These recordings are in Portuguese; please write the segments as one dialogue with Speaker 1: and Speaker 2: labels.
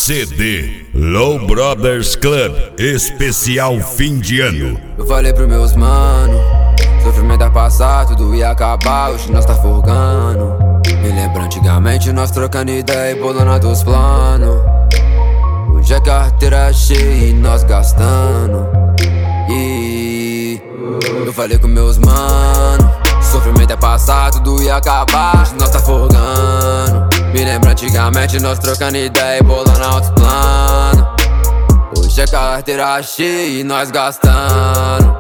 Speaker 1: CD Low Brothers Club especial fim de ano.
Speaker 2: Eu falei pros meus mano, sofrimento é passar, tudo ia acabar, hoje nós tá forgando. Me lembra antigamente nós trocando ideia e bolando dos planos. Hoje a carteira cheia e nós gastando. E eu falei com meus mano, sofrimento é passar, tudo ia acabar, hoje nós tá forgando. Me lembra antigamente nós trocando ideia e bolando altos planos. Hoje a carteira cheia e nós gastando.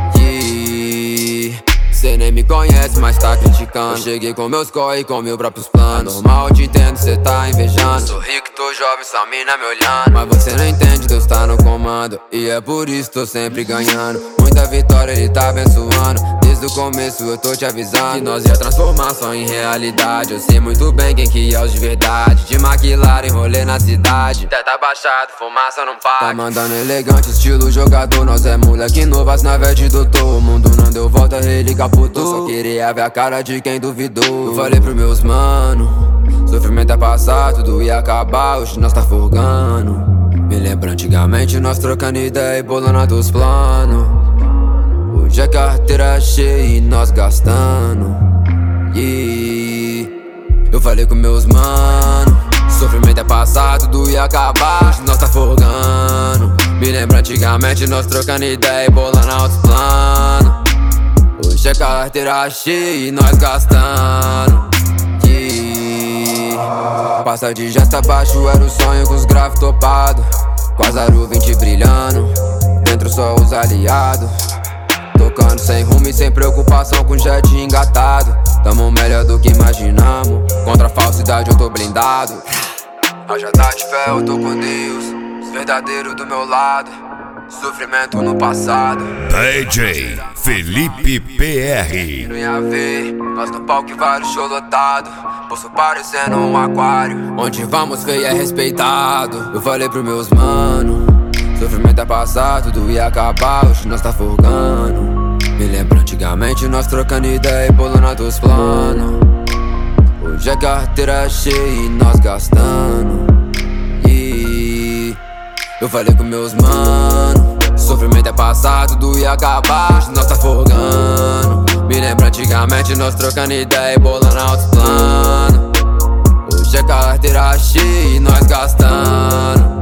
Speaker 2: Cê nem me conhece, mas tá criticando. Eu cheguei com meus corre e com meus próprios planos. Normal, te entendo, cê tá invejando. Sou rico, tô jovem, só mina me olhando. Mas você não entende, Deus tá no comando. E é por isso tô sempre ganhando. Muita vitória ele tá abençoando. Desde o começo eu tô te avisando que nós ia transformar só em realidade. Eu sei muito bem quem que é os de verdade. De McLaren, rolê na cidade. Teto baixado, fumaça não paga. Tá mandando elegante, estilo jogador. Nós é moleque novo, as naves de doutor. O mundo não deu volta, ele capotou. Só queria ver a cara de quem duvidou. Eu falei pros meus mano, sofrimento é passar, tudo ia acabar, hoje nós tá forgando. Me lembra antigamente nós trocando ideia e bolando dos planos. Hoje a carteira cheia e nós gastando. Eu falei com meus mano, sofrimento é passar, tudo ia acabar, hoje nós tá forgando. Me lembra antigamente nós trocando ideia e bolando altos planos. Hoje a carteira cheia e nós gastando. Passa de janta baixo, era o sonho com os graves topados. Com as aro 20 brilhando, dentro só os aliados. Tocando sem rumo e sem preocupação, com jet engatado. Tamo melhor do que imaginamos, contra a falsidade eu tô blindado. Haja tá de fé, eu tô com Deus, os verdadeiros do meu lado. Sofrimento no passado.
Speaker 1: DJ Felipe PR.
Speaker 2: Não ia ver, nós no palco e vários show lotado. Poço parecendo um aquário, onde vamos ver é respeitado. Eu falei pros meus mano, sofrimento é passar, tudo ia acabar, hoje nós tá forgando. Me lembra antigamente nós trocando ideia e bolando dos planos. Hoje a carteira cheia e nós gastando. Eu falei com meus mano, sofrimento é passar, tudo ia acabar, hoje nós tá forgando. Me lembra antigamente nós trocando ideia e bolando altos planos. Hoje a carteira cheia e nós gastando.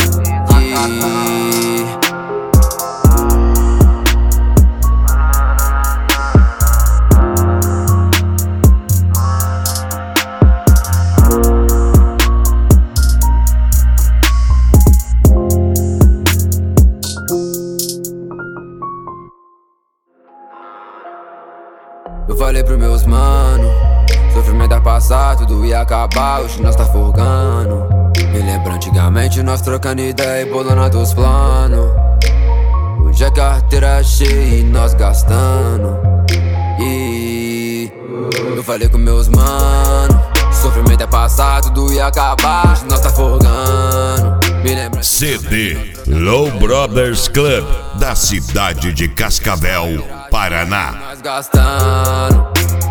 Speaker 2: Eu falei pros meus mano, sofrimento é passar, tudo ia acabar, hoje nós tá forgando. Me lembra antigamente nós trocando ideia e bolando dos planos. Hoje a carteira cheia e nós gastando. Eu falei com meus mano, sofrimento é passar, tudo ia acabar, hoje nós tá forgando. Me lembra
Speaker 1: CD Low Brothers Club da cidade de Cascavel, Paraná.
Speaker 2: Nós gastando.